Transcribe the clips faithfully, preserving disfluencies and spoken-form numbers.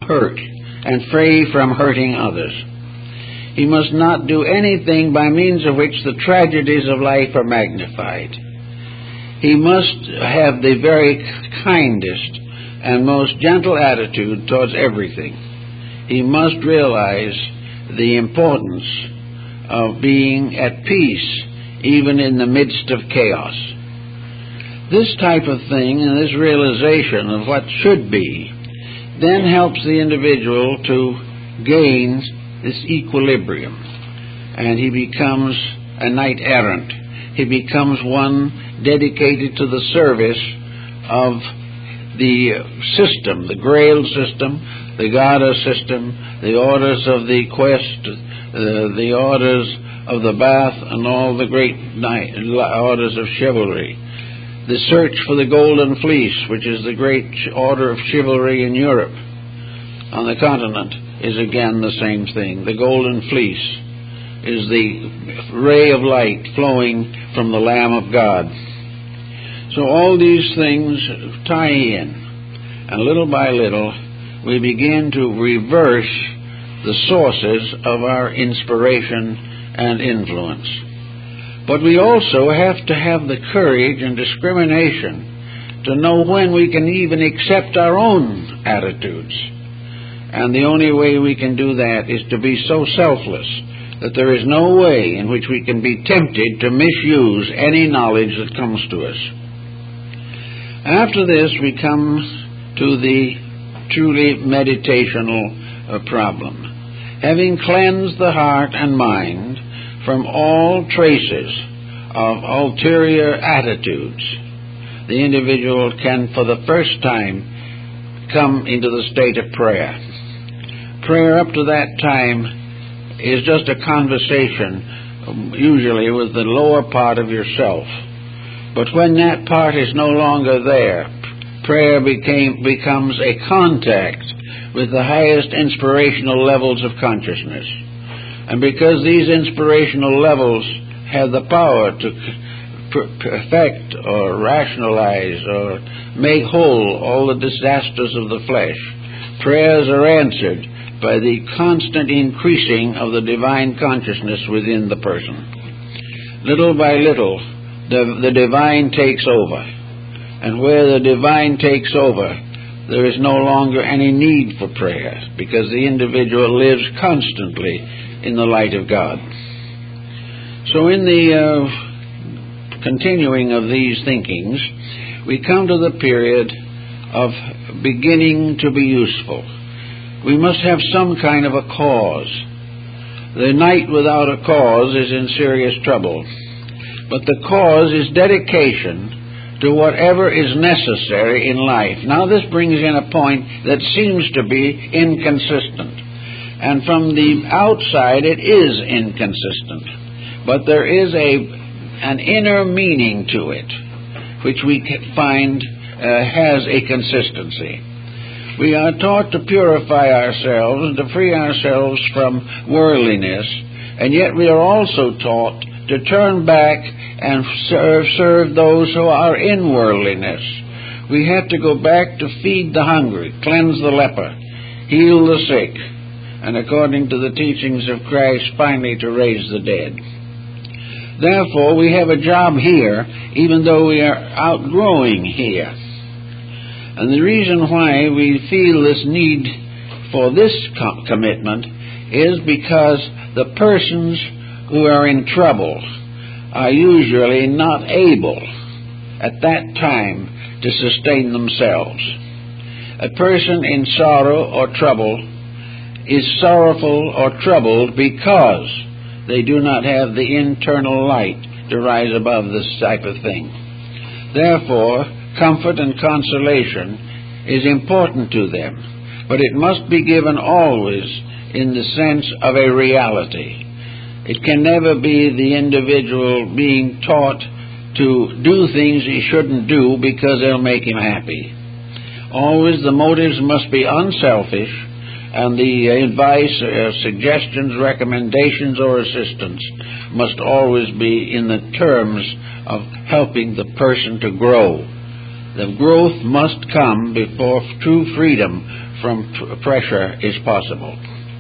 hurt and free from hurting others. He must not do anything by means of which the tragedies of life are magnified. He must have the very kindest and most gentle attitude towards everything. He must realize the importance of being at peace even in the midst of chaos. This type of thing and this realization of what should be then helps the individual to gain this equilibrium, and he becomes a knight errant. He becomes one dedicated to the service of the system, the Grail system, the Garda system, the orders of the Quest, uh, the orders of the Bath, and all the great knight, orders of chivalry. The search for the Golden Fleece, which is the great order of chivalry in Europe, on the continent, is again the same thing. The Golden Fleece is the ray of light flowing from the Lamb of God. So all these things tie in, and little by little we begin to reverse the sources of our inspiration and influence. But we also have to have the courage and discrimination to know when we can even accept our own attitudes. And the only way we can do that is to be so selfless that there is no way in which we can be tempted to misuse any knowledge that comes to us. After this, we come to the truly meditational uh, problem. Having cleansed the heart and mind from all traces of ulterior attitudes, the individual can for the first time come into the state of prayer. Prayer up to that time is just a conversation, usually with the lower part of yourself. But when that part is no longer there, prayer became, becomes a contact with the highest inspirational levels of consciousness. And because these inspirational levels have the power to perfect or rationalize or make whole all the disasters of the flesh, prayers are answered by the constant increasing of the divine consciousness within the person. Little by little, the, the divine takes over. And where the divine takes over, there is no longer any need for prayer, because the individual lives constantly in the light of God. So in the uh, continuing of these thinkings, we come to the period of beginning to be useful. We must have some kind of a cause. The knight without a cause is in serious trouble. But the cause is dedication to whatever is necessary in life. Now this brings in a point that seems to be inconsistent. And from the outside it is inconsistent. But there is a an inner meaning to it, which we find uh, has a consistency. We are taught to purify ourselves and to free ourselves from worldliness, and yet we are also taught to turn back and serve, serve those who are in worldliness. We have to go back to feed the hungry, cleanse the leper, heal the sick, and according to the teachings of Christ, finally to raise the dead. Therefore, we have a job here, even though we are outgrowing here. And the reason why we feel this need for this com- commitment is because the persons who are in trouble are usually not able at that time to sustain themselves. A person in sorrow or trouble is sorrowful or troubled because they do not have the internal light to rise above this type of thing. Therefore, comfort and consolation is important to them, but it must be given always in the sense of a reality. It can never be the individual being taught to do things he shouldn't do because they'll make him happy. Always the motives must be unselfish, and the advice, uh, suggestions, recommendations, or assistance must always be in the terms of helping the person to grow. The growth must come before true freedom from pr- pressure is possible.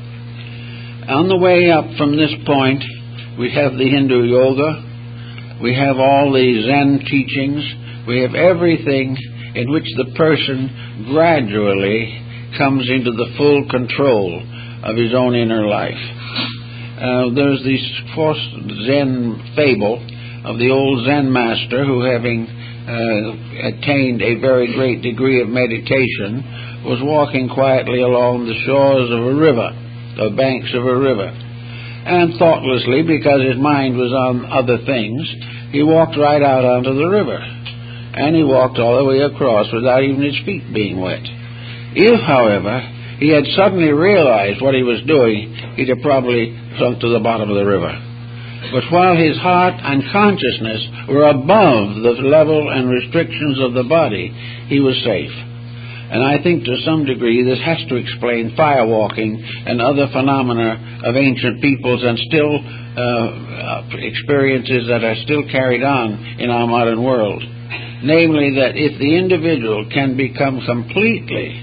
On the way up from this point, we have the Hindu yoga, we have all the Zen teachings, we have everything in which the person gradually comes into the full control of his own inner life. Uh, there's this false Zen fable of the old Zen master who, having uh, attained a very great degree of meditation, was walking quietly along the shores of a river, the banks of a river. And thoughtlessly, because his mind was on other things, he walked right out onto the river. And he walked all the way across without even his feet being wet. If, however, he had suddenly realized what he was doing, he'd have probably sunk to the bottom of the river. But while his heart and consciousness were above the level and restrictions of the body, he was safe. And I think to some degree this has to explain firewalking and other phenomena of ancient peoples and still uh, experiences that are still carried on in our modern world. Namely, that if the individual can become completely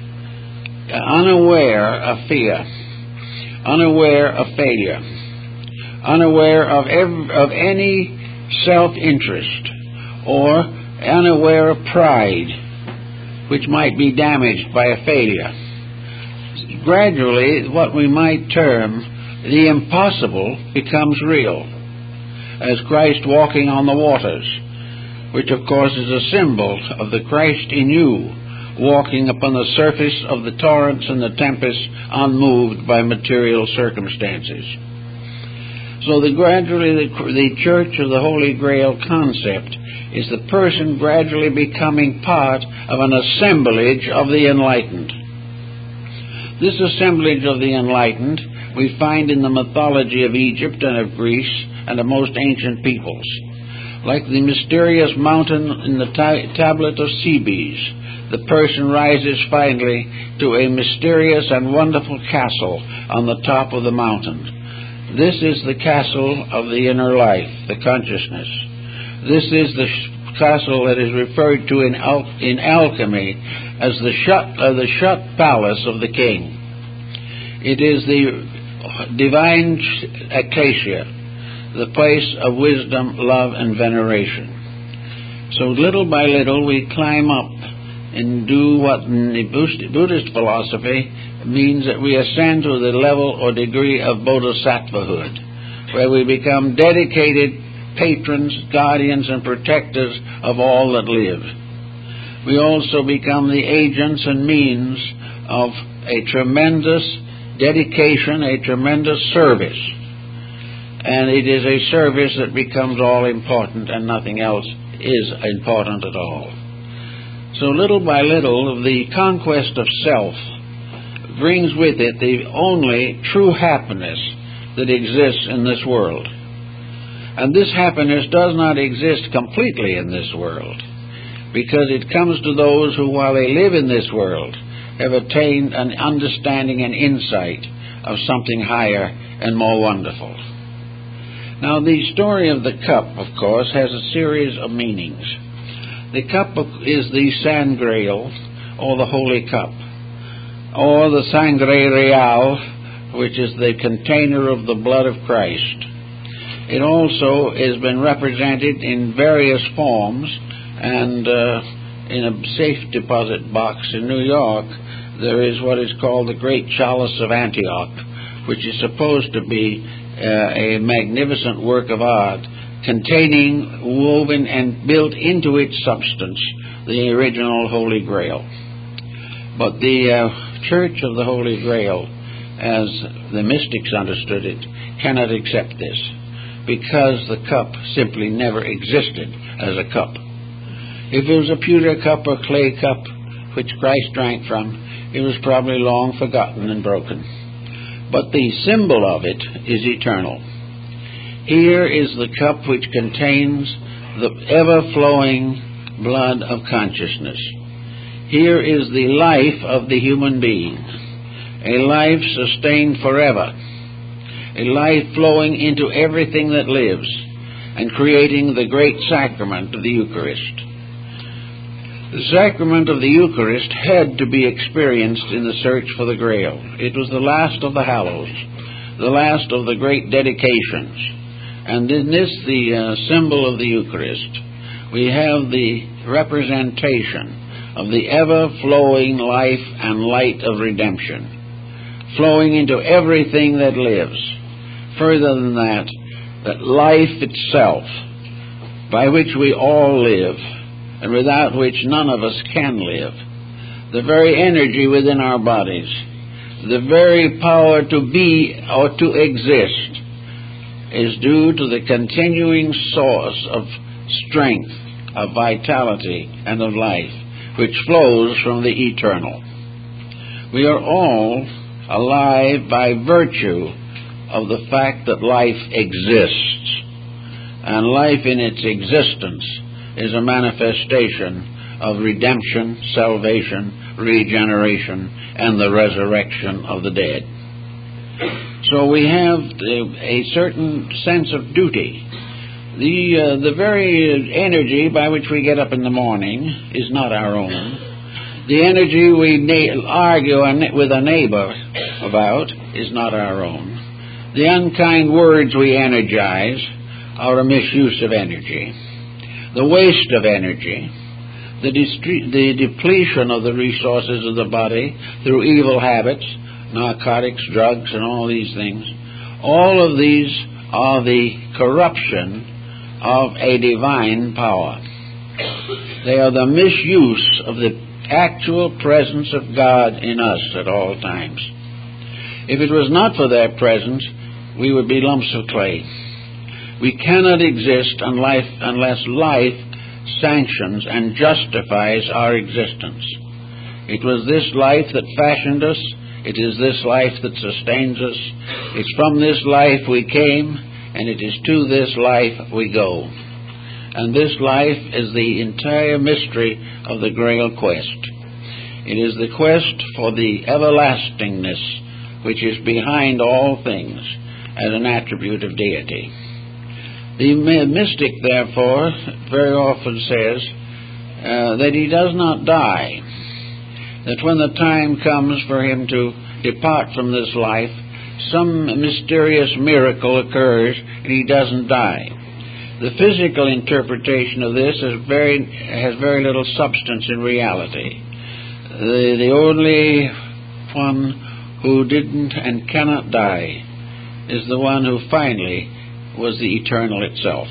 unaware of fear, unaware of failure, unaware of, ev- of any self-interest, or unaware of pride, which might be damaged by a failure, gradually what we might term the impossible becomes real, as Christ walking on the waters, which of course is a symbol of the Christ in you, walking upon the surface of the torrents and the tempests, unmoved by material circumstances. So the gradually the, the Church of the Holy Grail concept is the person gradually becoming part of an assemblage of the enlightened. This assemblage of the enlightened we find in the mythology of Egypt and of Greece and of most ancient peoples. Like the mysterious mountain in the ta- tablet of Sebes, the person rises finally to a mysterious and wonderful castle on the top of the mountain. This is the castle of the inner life, the consciousness. This is the sh- castle that is referred to in, al- in alchemy as the shut, uh, the shut palace of the king. It is the divine acacia, the place of wisdom, love, and veneration. So little by little we climb up and do what in the Buddhist philosophy means that we ascend to the level or degree of bodhisattvahood, where we become dedicated patrons, guardians, and protectors of all that live. We also become the agents and means of a tremendous dedication, a tremendous service. And it is a service that becomes all important and nothing else is important at all. So little by little, the conquest of self brings with it the only true happiness that exists in this world. And this happiness does not exist completely in this world, because it comes to those who, while they live in this world, have attained an understanding and insight of something higher and more wonderful. Now, the story of the cup, of course, has a series of meanings. The cup is the Sangreal, or the Holy Cup, or the Sangre Real, which is the container of the blood of Christ. It also has been represented in various forms, and uh, in a safe deposit box in New York, there is what is called the Great Chalice of Antioch, which is supposed to be uh, a magnificent work of art containing, woven and built into its substance, the original Holy Grail. But the uh, Church of the Holy Grail, as the mystics understood it, cannot accept this, because the cup simply never existed as a cup. If it was a pewter cup or clay cup which Christ drank from, it was probably long forgotten and broken. But the symbol of it is eternal. Here is the cup which contains the ever-flowing blood of consciousness. Here is the life of the human being, a life sustained forever, a life flowing into everything that lives and creating the great sacrament of the Eucharist. The sacrament of the Eucharist had to be experienced in the search for the Grail. It was the last of the hallows, the last of the great dedications. And in this, the uh, symbol of the Eucharist, we have the representation of the ever-flowing life and light of redemption, flowing into everything that lives. Further than that, that life itself, by which we all live, and without which none of us can live, the very energy within our bodies, the very power to be or to exist, is due to the continuing source of strength, of vitality, and of life, which flows from the eternal. We are all alive by virtue of the fact that life exists, and life in its existence is a manifestation of redemption, salvation, regeneration, and the resurrection of the dead. So we have a certain sense of duty. The, uh, the very energy by which we get up in the morning is not our own. The energy we na- argue with a neighbor about is not our own. The unkind words we energize are a misuse of energy. The waste of energy, the, distri- the depletion of the resources of the body through evil habits, narcotics, drugs, and all these things, all of these are the corruption of a divine power. They are the misuse of the actual presence of God in us at all times. If it was not for that presence, we would be lumps of clay. We cannot exist unless life sanctions and justifies our existence. It was this life that fashioned us. It is this life that sustains us. It's from this life we came, and it is to this life we go. And this life is the entire mystery of the Grail quest. It is the quest for the everlastingness which is behind all things as an attribute of deity. The mystic, therefore, very often says uh, that he does not die, that when the time comes for him to depart from this life, some mysterious miracle occurs and he doesn't die. The physical interpretation of this is very, has very little substance in reality. The, the only one who didn't and cannot die is the one who finally was the eternal itself.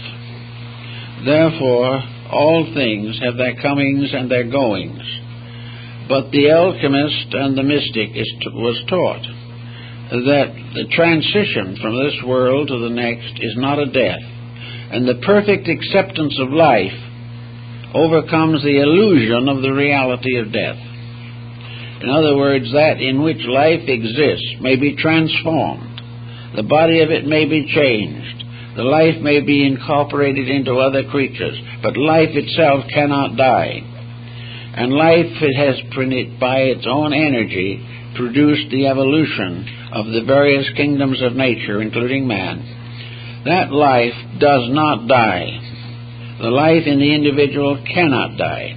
Therefore, all things have their comings and their goings. But the alchemist and the mystic is, was taught that the transition from this world to the next is not a death, and the perfect acceptance of life overcomes the illusion of the reality of death. In other words, that in which life exists may be transformed. The body of it may be changed. The life may be incorporated into other creatures, but life itself cannot die. And life it has, by its own energy, produced the evolution of the various kingdoms of nature, including man. That life does not die. The life in the individual cannot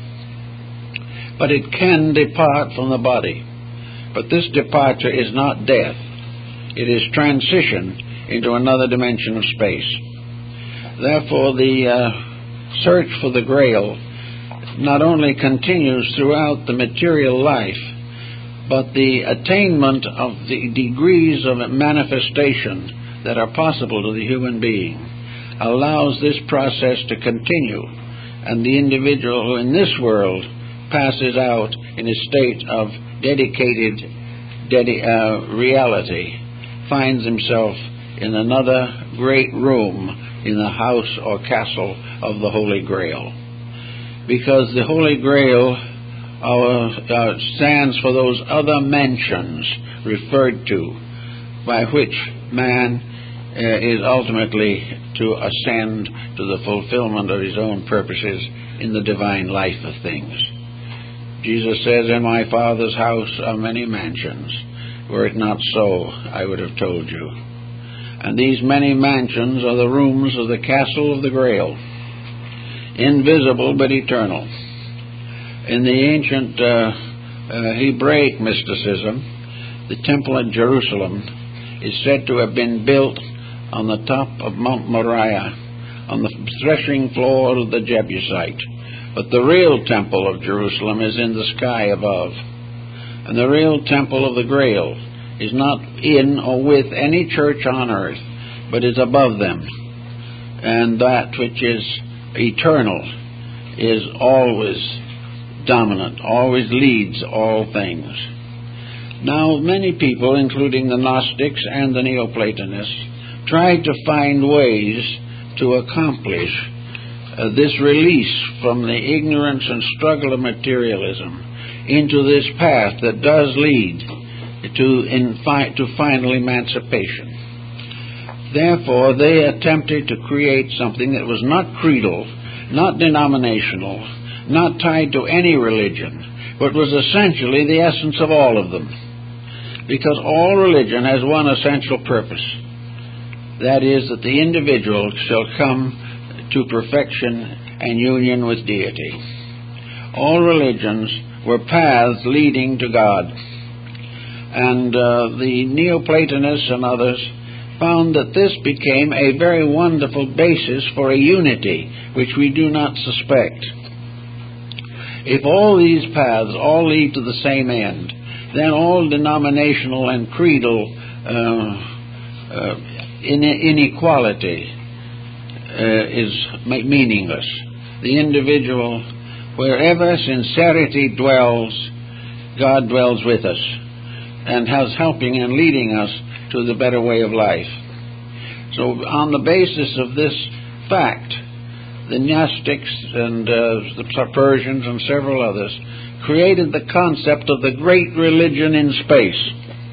die. But it can depart from the body. But this departure is not death. It is transition into another dimension of space. Therefore, the uh, search for the Grail not only continues throughout the material life, but the attainment of the degrees of manifestation that are possible to the human being allows this process to continue, and the individual who in this world passes out in a state of dedicated dedi- uh, reality finds himself in another great room in the house or castle of the Holy Grail. Because the Holy Grail uh, uh, stands for those other mansions referred to, by which man uh, is ultimately to ascend to the fulfillment of his own purposes in the divine life of things. Jesus says, "In my Father's house are many mansions. Were it not so, I would have told you." And these many mansions are the rooms of the castle of the Grail, invisible but eternal. In the ancient uh, uh, Hebraic mysticism, the temple at Jerusalem is said to have been built on the top of Mount Moriah, on the threshing floor of the Jebusite. But the real temple of Jerusalem is in the sky above. And the real temple of the Grail is not in or with any church on earth, but is above them. And that which is eternal is always dominant, always leads all things. Now, many people, including the Gnostics and the Neoplatonists, tried to find ways to accomplish uh, this release from the ignorance and struggle of materialism into this path that does lead to, in fi- to final emancipation. Therefore, they attempted to create something that was not creedal, not denominational, not tied to any religion, but was essentially the essence of all of them. Because all religion has one essential purpose. That is, that the individual shall come to perfection and union with deity. All religions were paths leading to God. And uh, the Neoplatonists and others found that this became a very wonderful basis for a unity which we do not suspect. If all these paths all lead to the same end, then all denominational and creedal uh, uh, inequality uh, is meaningless. The individual, wherever sincerity dwells, God dwells with us and has helping and leading us to the better way of life. So on the basis of this fact, the Gnostics and uh, the Persians and several others created the concept of the great religion in space,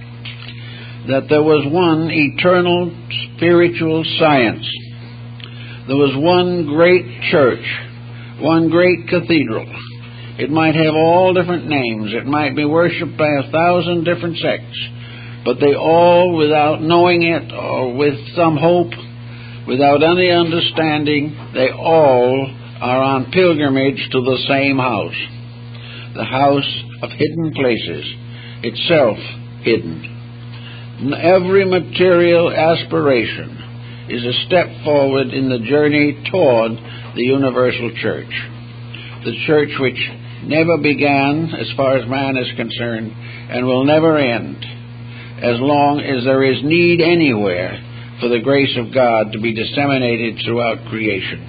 that there was one eternal spiritual science. There was one great church, one great cathedral. It might have all different names. It might be worshipped by a thousand different sects, but they all, without knowing it or with some hope, without any understanding, they all are on pilgrimage to the same house. The house of hidden places, itself hidden. Every material aspiration is a step forward in the journey toward the universal church. The church which never began, as far as man is concerned, and will never end, as long as there is need anywhere for the grace of God to be disseminated throughout creation.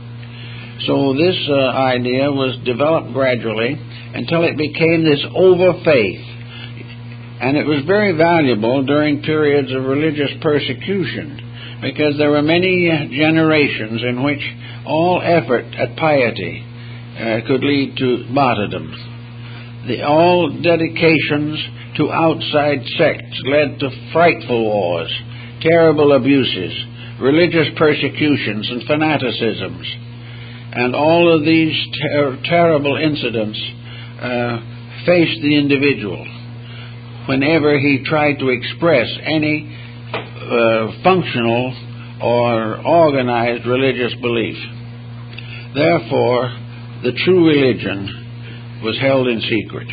So this uh, idea was developed gradually until it became this over-faith. And it was very valuable during periods of religious persecution, because there were many generations in which all effort at piety uh, could lead to martyrdom. The, all dedications to outside sects led to frightful wars, terrible abuses, religious persecutions, and fanaticisms. And all of these ter- terrible incidents uh, faced the individual whenever he tried to express any uh, functional or organized religious belief. Therefore, the true religion was held in secret.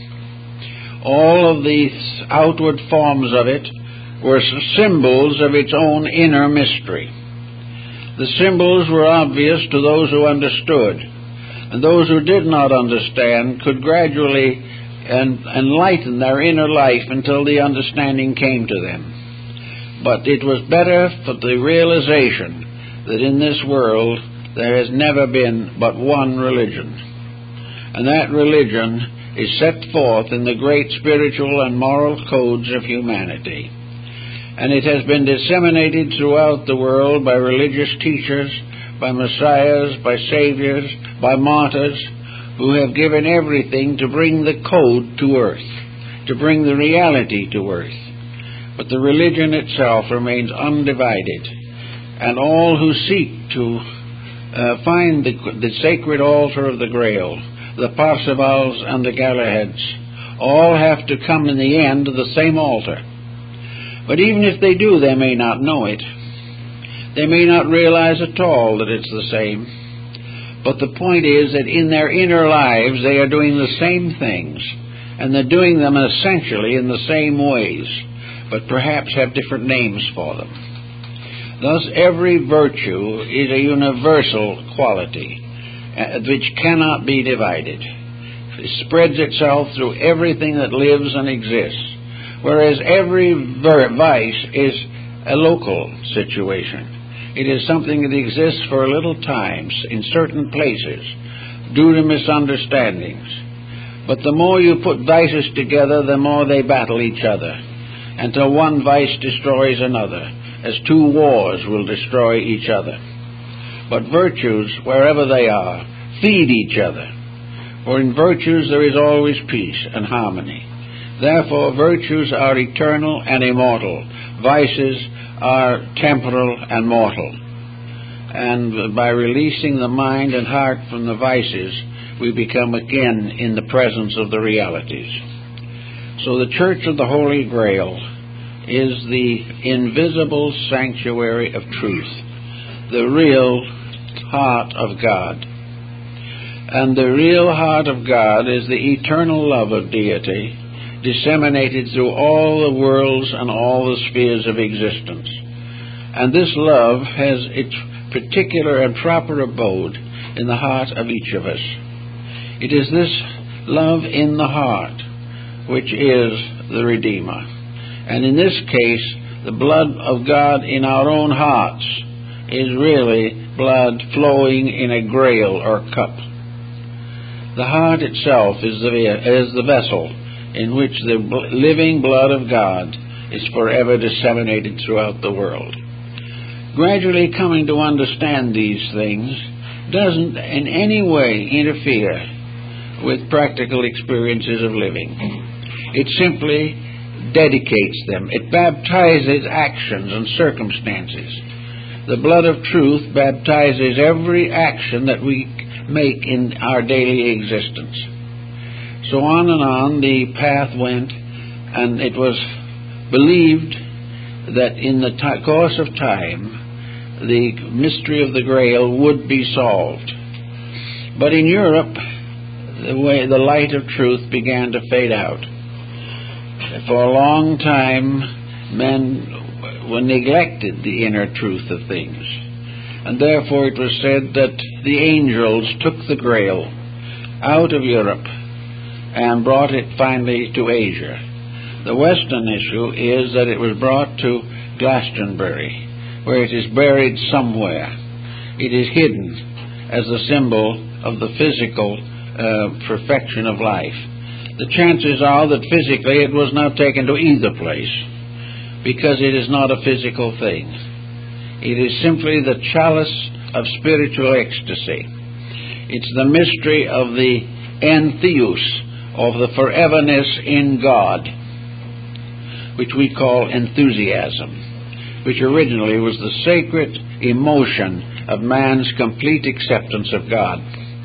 All of these outward forms of it were symbols of its own inner mystery. The symbols were obvious to those who understood, and those who did not understand could gradually en- enlighten their inner life until the understanding came to them. But it was better for the realization that in this world there has never been but one religion, and that religion is set forth in the great spiritual and moral codes of humanity. And it has been disseminated throughout the world by religious teachers, by messiahs, by saviors, by martyrs, who have given everything to bring the code to earth, to bring the reality to earth. But the religion itself remains undivided, and all who seek to uh, find the, the sacred altar of the Grail, the Parsifals and the Galahads, all have to come in the end to the same altar. But even if they do, they may not know it. They may not realize at all that it's the same. But the point is that in their inner lives they are doing the same things, and they're doing them essentially in the same ways, but perhaps have different names for them. Thus, every virtue is a universal quality, uh, which cannot be divided. It spreads itself through everything that lives and exists, whereas every ver- vice is a local situation. It is something that exists for a little time in certain places due to misunderstandings. But the more you put vices together, the more they battle each other, until one vice destroys another, as two wars will destroy each other. But virtues, wherever they are, feed each other. For in virtues there is always peace and harmony. Therefore, virtues are eternal and immortal. Vices are temporal and mortal. And by releasing the mind and heart from the vices, we become again in the presence of the realities. So the Church of the Holy Grail is the invisible sanctuary of truth, the real heart of God. And the real heart of God is the eternal love of deity, disseminated through all the worlds and all the spheres of existence. And this love has its particular and proper abode in the heart of each of us. It is this love in the heart which is the Redeemer. And in this case, the blood of God in our own hearts is really blood flowing in a grail or cup. The heart itself is the, is the vessel in which the living blood of God is forever disseminated throughout the world. Gradually coming to understand these things doesn't in any way interfere with practical experiences of living. It simply dedicates them. It baptizes actions and circumstances. The blood of truth baptizes every action that we make in our daily existence. So on and on the path went, and it was believed that in the t- course of time the mystery of the Grail would be solved. But in Europe, the way the light of truth began to fade out. For a long time, men were neglected the inner truth of things, and therefore it was said that the angels took the Grail out of Europe and brought it finally to Asia. The Western issue is that it was brought to Glastonbury, where it is buried somewhere. It is hidden as a symbol of the physical uh, perfection of life. The chances are that physically it was not taken to either place, because it is not a physical thing. It is simply the chalice of spiritual ecstasy. It's the mystery of the entheos, of the foreverness in God, which we call enthusiasm, which originally was the sacred emotion of man's complete acceptance of God.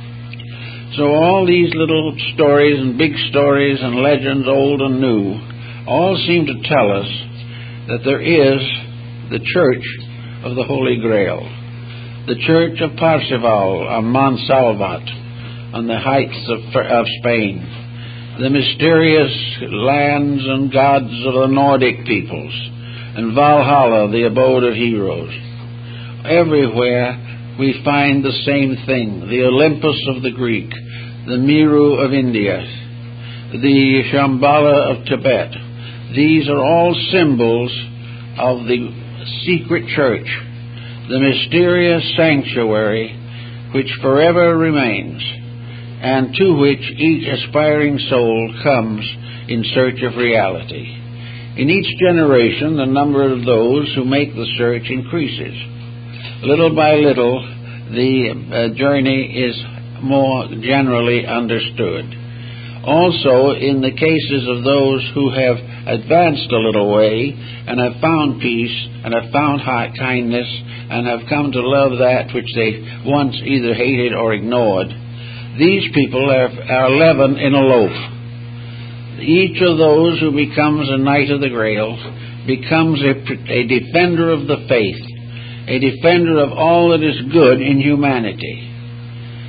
So all these little stories and big stories and legends, old and new, all seem to tell us that there is the Church of the Holy Grail, the Church of Parzival on Montsalvat, on the heights of, of Spain, the mysterious lands and gods of the Nordic peoples, and Valhalla, the abode of heroes. Everywhere we find the same thing: the Olympus of the Greek, the Meru of India, the Shambhala of Tibet. These are all symbols of the secret church, the mysterious sanctuary which forever remains, and to which each aspiring soul comes in search of reality. In each generation, the number of those who make the search increases. Little by little, the uh, journey is more generally understood. Also, in the cases of those who have advanced a little way and have found peace and have found kindness and have come to love that which they once either hated or ignored, these people are, are leaven in a loaf. Each of those who becomes a knight of the Grail becomes a, a defender of the faith, a defender of all that is good in humanity.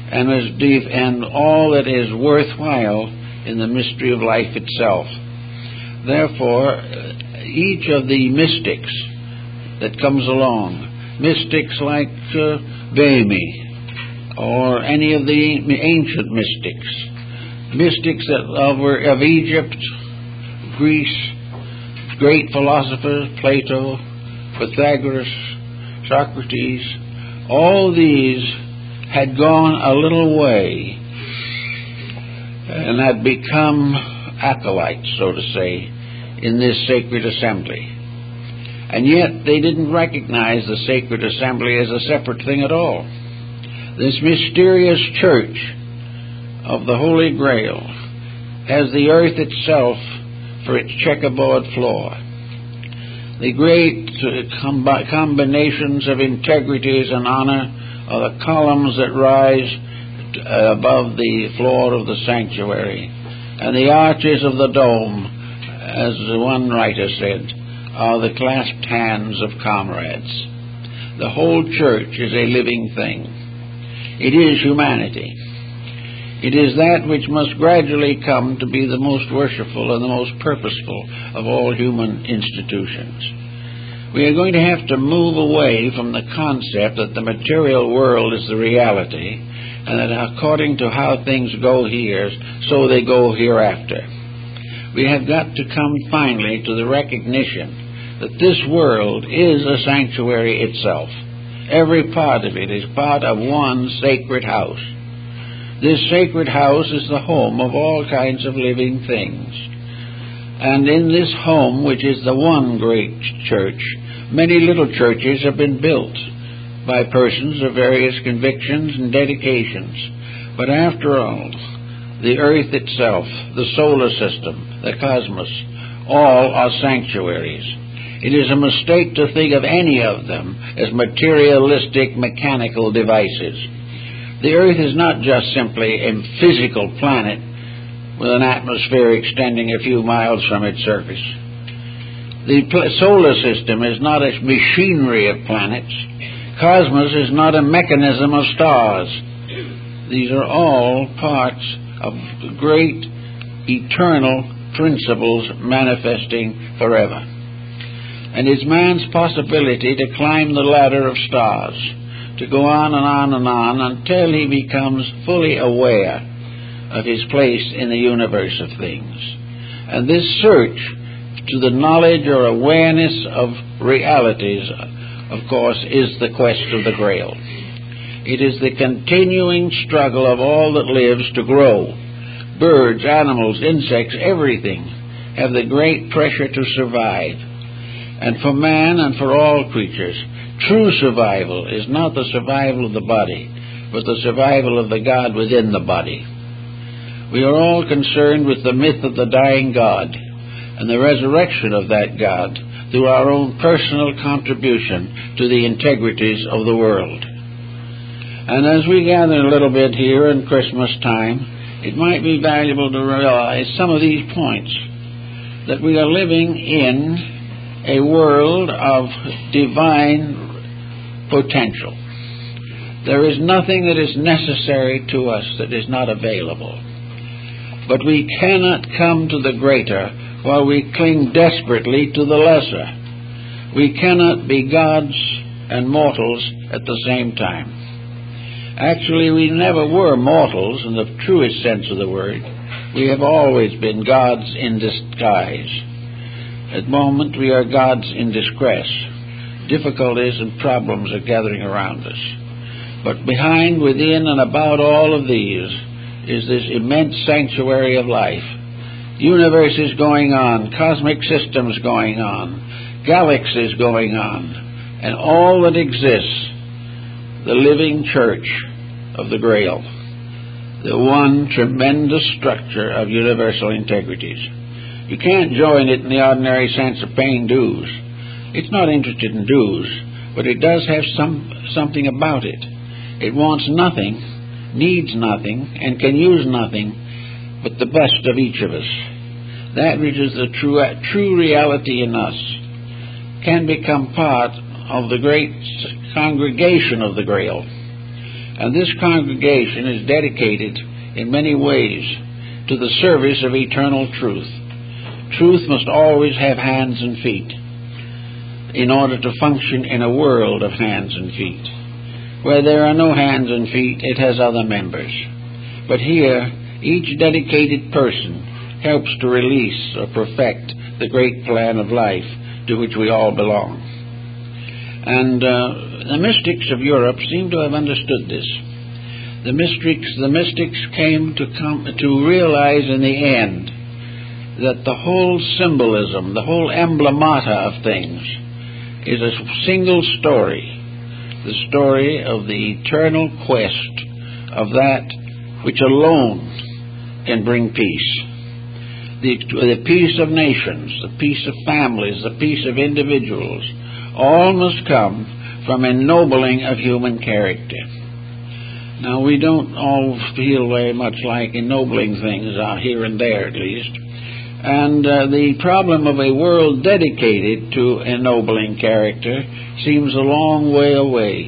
and, is deep, and all that is worthwhile in the mystery of life itself. Therefore, each of the mystics that comes along, mystics like uh, Bami, or any of the ancient mystics, mystics that of, of Egypt, Greece, great philosophers, Plato, Pythagoras, Socrates, all these had gone a little way and had become acolytes, so to say, in this sacred assembly. And yet they didn't recognize the sacred assembly as a separate thing at all. This mysterious church of the Holy Grail has the earth itself for its checkerboard floor. The great com- combinations of integrities and honor are the columns that rise uh, above the floor of the sanctuary, and the arches of the dome, as one writer said, are the clasped hands of comrades. The whole church is a living thing. It is humanity. It is that which must gradually come to be the most worshipful and the most purposeful of all human institutions. We are going to have to move away from the concept that the material world is the reality, and that according to how things go here, so they go hereafter. We have got to come finally to the recognition that this world is a sanctuary itself. Every part of it is part of one sacred house. This sacred house is the home of all kinds of living things. And in this home, which is the one great church, many little churches have been built by persons of various convictions and dedications. But after all, the earth itself, the solar system, the cosmos, all are sanctuaries. It is a mistake to think of any of them as materialistic mechanical devices. The earth is not just simply a physical planet with an atmosphere extending a few miles from its surface. The solar system is not a machinery of planets. Cosmos is not a mechanism of stars. These are all parts of great eternal principles manifesting forever. And it's man's possibility to climb the ladder of stars, to go on and on and on until he becomes fully aware of his place in the universe of things. And this search to the knowledge or awareness of realities, of course, is the quest of the Grail. It is the continuing struggle of all that lives to grow. Birds, animals, insects, everything have the great pressure to survive. And for man and for all creatures, true survival is not the survival of the body, but the survival of the God within the body. We are all concerned with the myth of the dying God and the resurrection of that God through our own personal contribution to the integrities of the world. And as we gather a little bit here in Christmas time, it might be valuable to realize some of these points, that we are living in a world of divine potential. There is nothing that is necessary to us that is not available. But we cannot come to the greater while we cling desperately to the lesser. We cannot be gods and mortals at the same time. Actually, we never were mortals in the truest sense of the word. We have always been gods in disguise. At the moment, we are gods in distress. Difficulties and problems are gathering around us. But behind, within, and about all of these is this immense sanctuary of life. Universes going on, cosmic systems going on, galaxies going on, and all that exists, the living church of the Grail, the one tremendous structure of universal integrities. You can't join it in the ordinary sense of paying dues. It's not interested in dues, but it does have some something about it. It wants nothing, needs nothing, and can use nothing but the best of each of us. That which is the true, true reality in us can become part of the great congregation of the Grail. And this congregation is dedicated in many ways to the service of eternal truth. Truth must always have hands and feet in order to function in a world of hands and feet. Where there are no hands and feet, it has other members. But here, each dedicated person helps to release or perfect the great plan of life to which we all belong. And uh, the mystics of Europe seem to have understood this. The mystics, the mystics came to come to realize in the end that the whole symbolism, the whole emblemata of things, is a single story, the story of the eternal quest of that which alone can bring peace. The, the peace of nations, the peace of families, the peace of individuals, all must come from ennobling of human character. Now, we don't all feel very much like ennobling things out here and there, at least. And uh, the problem of a world dedicated to ennobling character seems a long way away.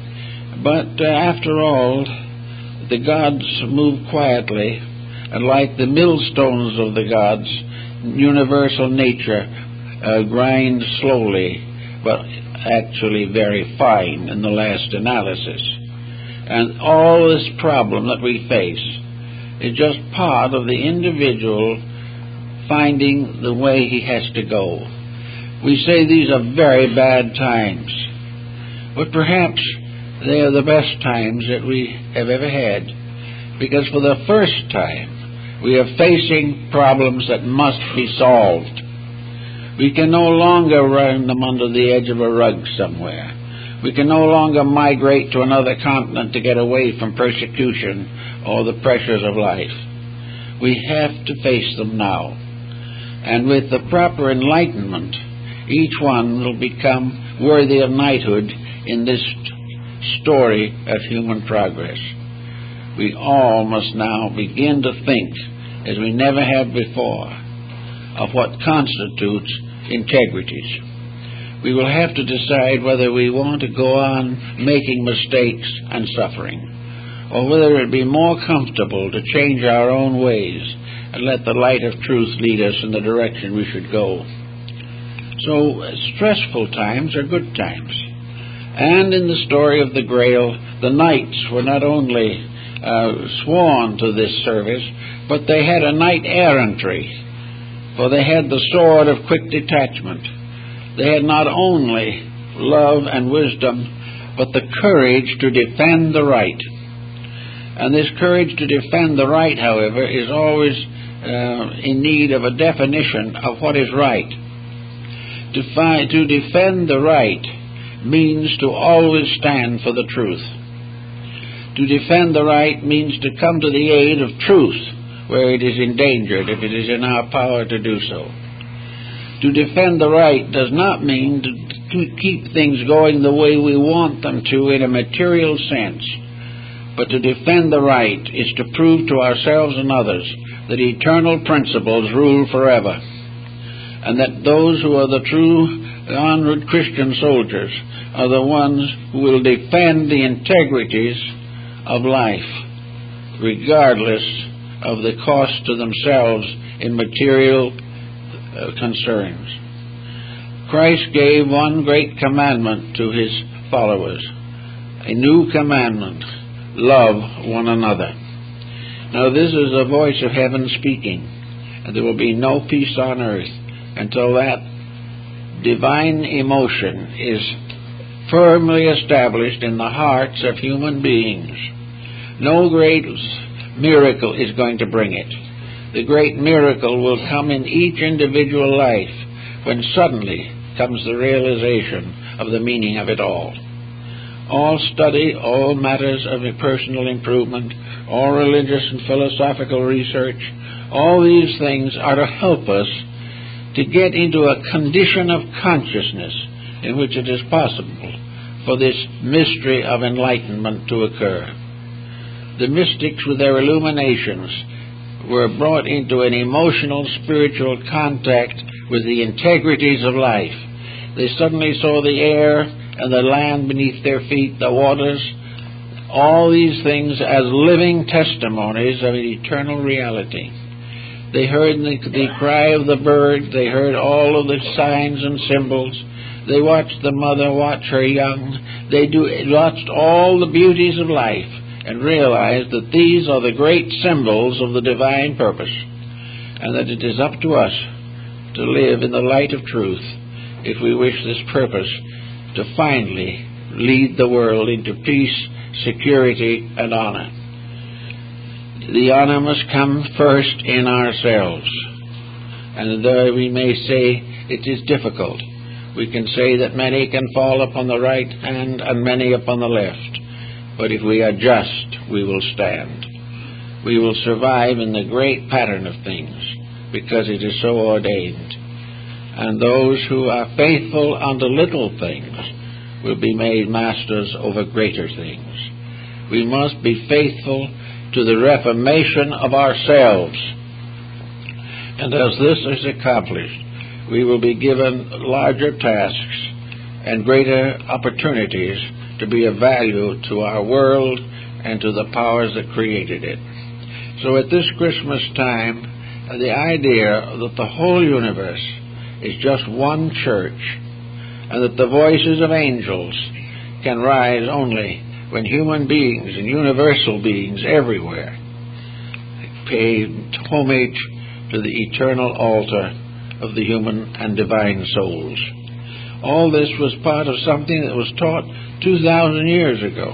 But uh, after all, the gods move quietly, and like the millstones of the gods, universal nature uh, grinds slowly, but actually very fine in the last analysis. And all this problem that we face is just part of the individual finding the way he has to go. We say these are very bad times, but perhaps they are the best times that we have ever had, because for the first time we are facing problems that must be solved. We can no longer run them under the edge of a rug somewhere. We can no longer migrate to another continent to get away from persecution or the pressures of life. We have to face them now. And with the proper enlightenment, each one will become worthy of knighthood in this story of human progress. We all must now begin to think, as we never have before, of what constitutes integrities. We will have to decide whether we want to go on making mistakes and suffering, or whether it be more comfortable to change our own ways and let the light of truth lead us in the direction we should go. So, stressful times are good times. And in the story of the Grail, the knights were not only uh, sworn to this service, but they had a knight errantry, for they had the sword of quick detachment. They had not only love and wisdom, but the courage to defend the right. And this courage to defend the right, however, is always uh, in need of a definition of what is right. To, fi- to defend the right means to always stand for the truth. To defend the right means to come to the aid of truth where it is endangered, if it is in our power to do so. To defend the right does not mean to keep things going the way we want them to in a material sense. But to defend the right is to prove to ourselves and others that eternal principles rule forever, and that those who are the true honored Christian soldiers are the ones who will defend the integrities of life, regardless of the cost to themselves in material uh, concerns. Christ gave one great commandment to his followers, a new commandment: love one another. Now this is the voice of heaven speaking, and there will be no peace on earth until that divine emotion is firmly established in the hearts of human beings. No great miracle is going to bring it. The great miracle will come in each individual life when suddenly comes the realization of the meaning of it all. All study, all matters of personal improvement, all religious and philosophical research, all these things are to help us to get into a condition of consciousness in which it is possible for this mystery of enlightenment to occur. The mystics, with their illuminations, were brought into an emotional, spiritual contact with the integrities of life. They suddenly saw the air and the land beneath their feet, the waters, all these things as living testimonies of an eternal reality. They heard the, the cry of the bird. They heard all of the signs and symbols. They watched the mother watch her young. They do, watched all the beauties of life and realized that these are the great symbols of the divine purpose, and that it is up to us to live in the light of truth if we wish this purpose to finally lead the world into peace, security, and honor. The honor must come first in ourselves. And though we may say it is difficult, we can say that many can fall upon the right hand and many upon the left. But if we are just, we will stand. We will survive in the great pattern of things, because it is so ordained. And those who are faithful unto little things will be made masters over greater things. We must be faithful to the reformation of ourselves. And as this is accomplished, we will be given larger tasks and greater opportunities to be of value to our world and to the powers that created it. So at this Christmas time, the idea that the whole universe is just one church, and that the voices of angels can rise only when human beings and universal beings everywhere pay homage to the eternal altar of the human and divine souls. All this was part of something that was taught two thousand years ago.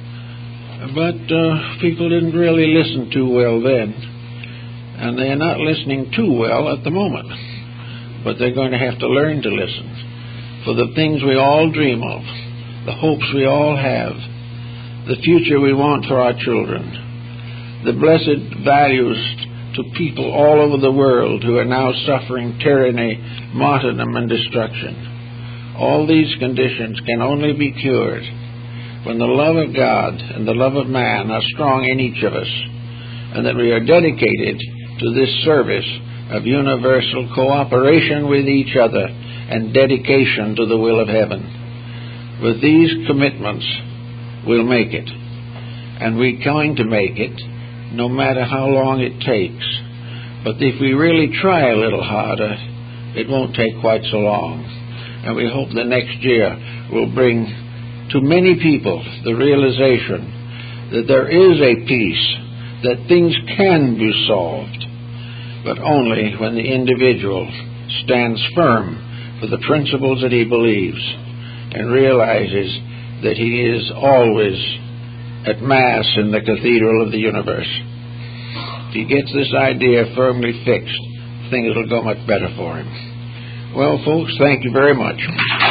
But uh, people didn't really listen too well then, and they're not listening too well at the moment. But they're going to have to learn to listen. For the things we all dream of, the hopes we all have, the future we want for our children, the blessed values to people all over the world who are now suffering tyranny, martyrdom, and destruction. All these conditions can only be cured when the love of God and the love of man are strong in each of us, and that we are dedicated to this service of universal cooperation with each other and dedication to the will of heaven. With these commitments, we'll make it. And we're going to make it, no matter how long it takes. But if we really try a little harder, it won't take quite so long. And we hope the next year will bring to many people the realization that there is a peace, that things can be solved, but only when the individual stands firm for the principles that he believes and realizes that he is always at Mass in the cathedral of the universe. If he gets this idea firmly fixed, things will go much better for him. Well, folks, thank you very much.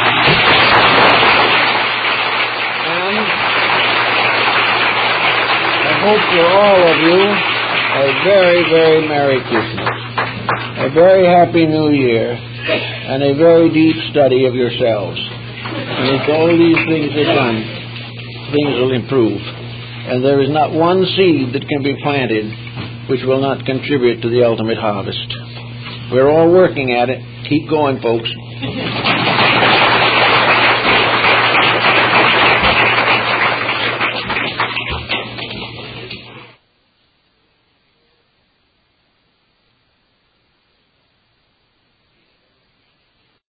And I hope for all of you a very, very Merry Christmas, a very Happy New Year, and a very deep study of yourselves. And if all these things are done, things will improve. And there is not one seed that can be planted which will not contribute to the ultimate harvest. We're all working at it. Keep going, folks.